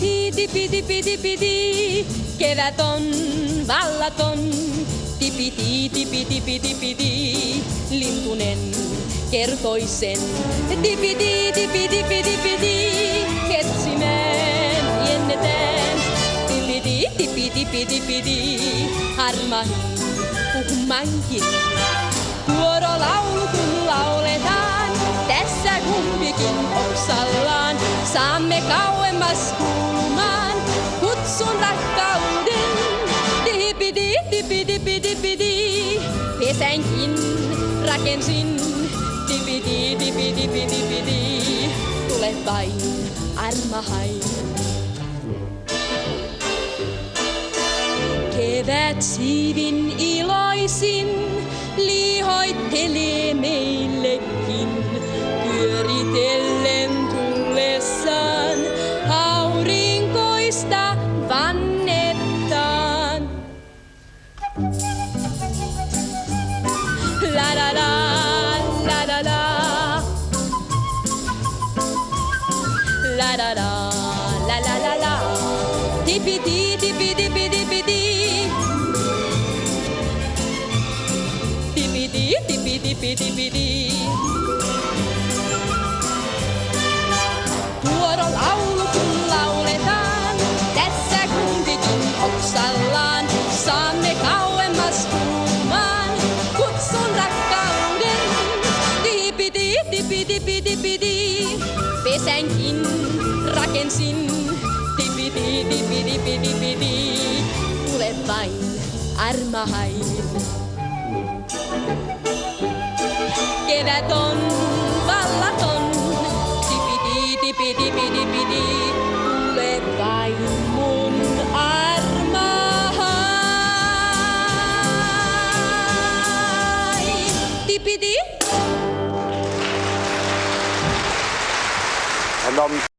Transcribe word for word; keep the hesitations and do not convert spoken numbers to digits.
tipiti, tipiti, tipiti, tipiti. Kevät on vallaton. Tipiti, tipiti, tipiti, tipiti. Lintunen kertoi sen. Tipiti, tipiti, tipiti, tipiti. Ketsimeen jennetään. Tipiti, tipiti, tipiti, tipiti. Harmahin puhumankin. Kuorolaulu kun lauletaan, tässä kumpikin oksallaan. Saamme kauemmas kuulumaan kutsun rakkauden. Tipiti, tipiti, tipiti, tipiti. Pesänkin rakensin. Tipiti, tipiti, tipiti, tipiti. Tule vain, armahain. Kevät siivin iloisin liihoittelee meillekin, pyöritellen tullessaan aurinkoista vannettaan. La la la, la la la, la la la, la la la la, tipiti, tipiti, tipiti, tipiti. Tipiti, tipiti, tipiti. Kuorolaulu kun lauletaan, tässä kumpikin oksallaan. Saamme kauemmas kuulumaan kutsun rakkauden. Tipiti, tipiti, tipiti, tipiti. Pesänkin rakensin. Tipiti, tipiti, tipiti, tipiti. Tule vain, armahain. Kevät on vallaton, tipiti, tipiti, tipiti, tipiti. Tule vain mun armahain. Tipiti.